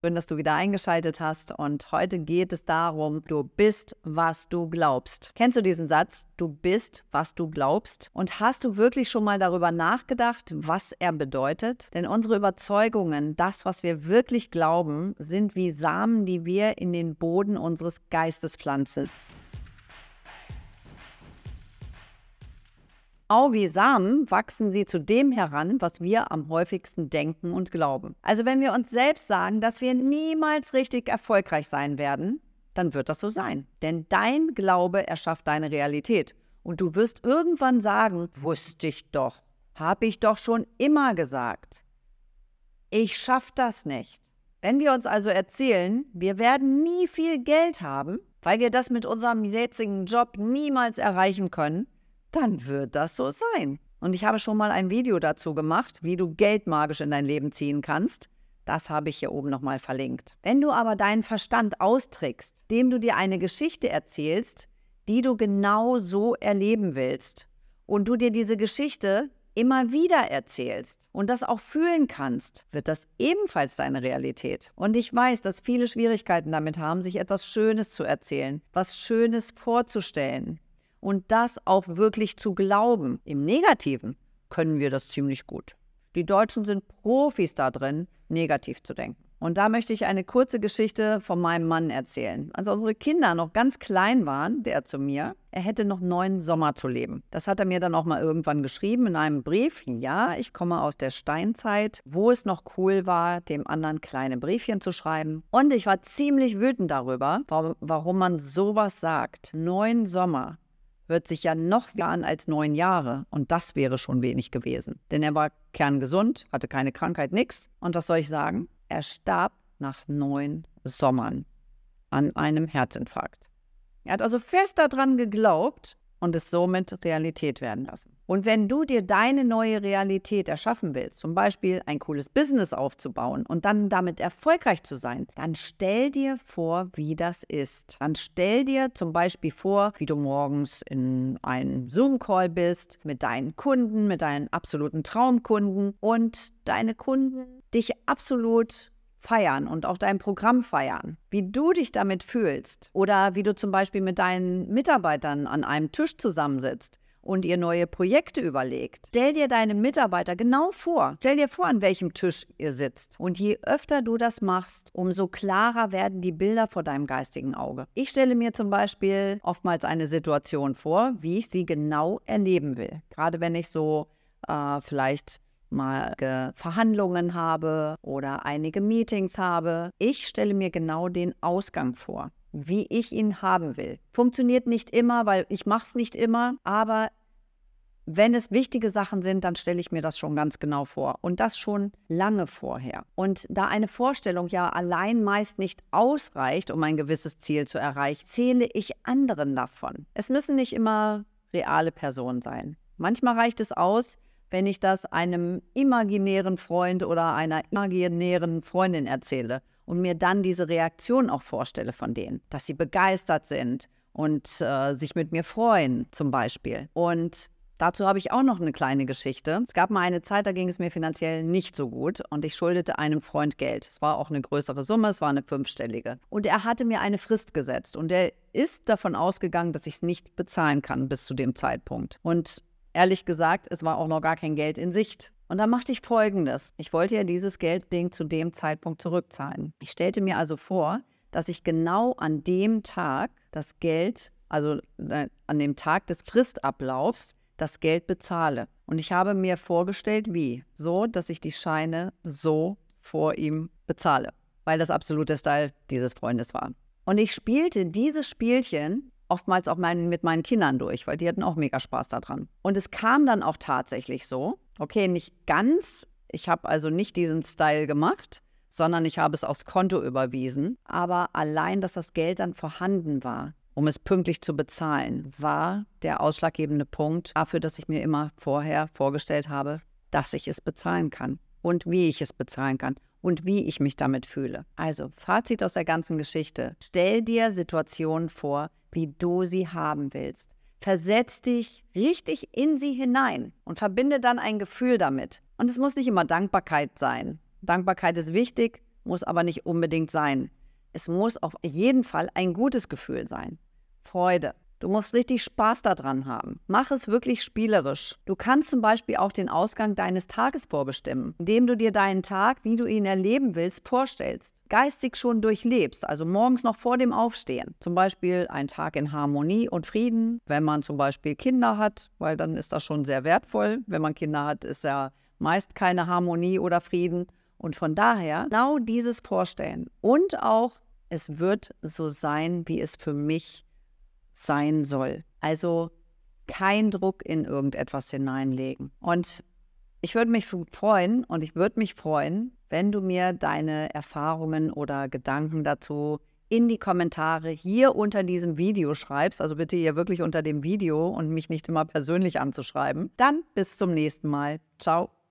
Schön, dass du wieder eingeschaltet hast und heute geht es darum, du bist, was du glaubst. Kennst du diesen Satz? Du bist, was du glaubst? Und hast du wirklich schon mal darüber nachgedacht, was er bedeutet? Denn unsere Überzeugungen, das, was wir wirklich glauben, sind wie Samen, die wir in den Boden unseres Geistes pflanzen. Genau wie Samen wachsen sie zu dem heran, was wir am häufigsten denken und glauben. Also wenn wir uns selbst sagen, dass wir niemals richtig erfolgreich sein werden, dann wird das so sein. Denn dein Glaube erschafft deine Realität. Und du wirst irgendwann sagen, wusste ich doch, habe ich doch schon immer gesagt. Ich schaffe das nicht. Wenn wir uns also erzählen, wir werden nie viel Geld haben, weil wir das mit unserem jetzigen Job niemals erreichen können, dann wird das so sein. Und ich habe schon mal ein Video dazu gemacht, wie du Geld magisch in dein Leben ziehen kannst. Das habe ich hier oben nochmal verlinkt. Wenn du aber deinen Verstand austrickst, indem du dir eine Geschichte erzählst, die du genau so erleben willst, und du dir diese Geschichte immer wieder erzählst und das auch fühlen kannst, wird das ebenfalls deine Realität. Und ich weiß, dass viele Schwierigkeiten damit haben, sich etwas Schönes zu erzählen, was Schönes vorzustellen. Und das auch wirklich zu glauben. Im Negativen können wir das ziemlich gut. Die Deutschen sind Profis da drin, negativ zu denken. Und da möchte ich eine kurze Geschichte von meinem Mann erzählen. Als unsere Kinder noch ganz klein waren, der zu mir, er hätte noch 9 Sommer zu leben. Das hat er mir dann auch mal irgendwann geschrieben in einem Brief. Ja, ich komme aus der Steinzeit, wo es noch cool war, dem anderen kleine Briefchen zu schreiben. Und ich war ziemlich wütend darüber, warum man sowas sagt. 9 Sommer. Hört sich ja noch mehr an als 9 Jahre. Und das wäre schon wenig gewesen. Denn er war kerngesund, hatte keine Krankheit, nix. Und was soll ich sagen? Er starb nach 9 Sommern an einem Herzinfarkt. Er hat also fest daran geglaubt und es somit Realität werden lassen. Und wenn du dir deine neue Realität erschaffen willst, zum Beispiel ein cooles Business aufzubauen und dann damit erfolgreich zu sein, dann stell dir vor, wie das ist. Dann stell dir zum Beispiel vor, wie du morgens in einem Zoom-Call bist mit deinen Kunden, mit deinen absoluten Traumkunden und deine Kunden dich absolut feiern und auch dein Programm feiern, wie du dich damit fühlst oder wie du zum Beispiel mit deinen Mitarbeitern an einem Tisch zusammensitzt und ihr neue Projekte überlegt. Stell dir deine Mitarbeiter genau vor. Stell dir vor, an welchem Tisch ihr sitzt. Und je öfter du das machst, umso klarer werden die Bilder vor deinem geistigen Auge. Ich stelle mir zum Beispiel oftmals eine Situation vor, wie ich sie genau erleben will. Gerade wenn ich so vielleicht mal Verhandlungen habe oder einige Meetings habe. Ich stelle mir genau den Ausgang vor, wie ich ihn haben will. Funktioniert nicht immer, weil ich mache es nicht immer, aber wenn es wichtige Sachen sind, dann stelle ich mir das schon ganz genau vor und das schon lange vorher. Und da eine Vorstellung ja allein meist nicht ausreicht, um ein gewisses Ziel zu erreichen, zähle ich anderen davon. Es müssen nicht immer reale Personen sein. Manchmal reicht es aus, wenn ich das einem imaginären Freund oder einer imaginären Freundin erzähle und mir dann diese Reaktion auch vorstelle von denen, dass sie begeistert sind und sich mit mir freuen zum Beispiel. Und dazu habe ich auch noch eine kleine Geschichte. Es gab mal eine Zeit, da ging es mir finanziell nicht so gut und ich schuldete einem Freund Geld. Es war auch eine größere Summe, es war eine 5-stellige. Und er hatte mir eine Frist gesetzt und er ist davon ausgegangen, dass ich es nicht bezahlen kann bis zu dem Zeitpunkt. Und ehrlich gesagt, es war auch noch gar kein Geld in Sicht. Und dann machte ich Folgendes. Ich wollte ja dieses Geldding zu dem Zeitpunkt zurückzahlen. Ich stellte mir also vor, dass ich genau an dem Tag das Geld, also an dem Tag des Fristablaufs, das Geld bezahle. Und ich habe mir vorgestellt, wie? So, dass ich die Scheine so vor ihm bezahle. Weil das absolute Style dieses Freundes war. Und ich spielte dieses Spielchen oftmals auch mit meinen Kindern durch, weil die hatten auch mega Spaß daran. Und es kam dann auch tatsächlich so, okay, nicht ganz, ich habe also nicht diesen Style gemacht, sondern ich habe es aufs Konto überwiesen, aber allein, dass das Geld dann vorhanden war, um es pünktlich zu bezahlen, war der ausschlaggebende Punkt dafür, dass ich mir immer vorher vorgestellt habe, dass ich es bezahlen kann und wie ich es bezahlen kann und wie ich mich damit fühle. Also, Fazit aus der ganzen Geschichte. Stell dir Situationen vor, wie du sie haben willst. Versetz dich richtig in sie hinein und verbinde dann ein Gefühl damit. Und es muss nicht immer Dankbarkeit sein. Dankbarkeit ist wichtig, muss aber nicht unbedingt sein. Es muss auf jeden Fall ein gutes Gefühl sein. Freude. Du musst richtig Spaß daran haben. Mach es wirklich spielerisch. Du kannst zum Beispiel auch den Ausgang deines Tages vorbestimmen, indem du dir deinen Tag, wie du ihn erleben willst, vorstellst. Geistig schon durchlebst, also morgens noch vor dem Aufstehen. Zum Beispiel ein Tag in Harmonie und Frieden, wenn man zum Beispiel Kinder hat, weil dann ist das schon sehr wertvoll. Wenn man Kinder hat, ist ja meist keine Harmonie oder Frieden. Und von daher genau dieses Vorstellen und auch, es wird so sein, wie es für mich sein soll. Also kein Druck in irgendetwas hineinlegen. Und ich würde mich freuen wenn du mir deine Erfahrungen oder Gedanken dazu in die Kommentare hier unter diesem Video schreibst. Also bitte hier wirklich unter dem Video und mich nicht immer persönlich anzuschreiben. Dann bis zum nächsten Mal. Ciao.